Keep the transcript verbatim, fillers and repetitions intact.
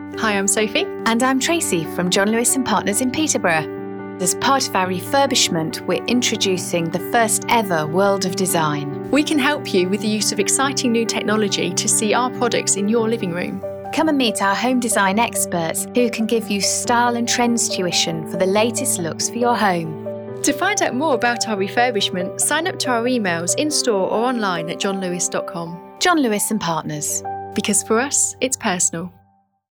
Hi, I'm Sophie. And I'm Tracy from John Lewis and Partners in Peterborough. As part of our refurbishment, we're introducing the first ever World of Design. We can help you with the use of exciting new technology to see our products in your living room. Come and meet our home design experts who can give you style and trends tuition for the latest looks for your home. To find out more about our refurbishment, sign up to our emails in-store or online at john lewis dot com. John Lewis and Partners. Because for us, it's personal.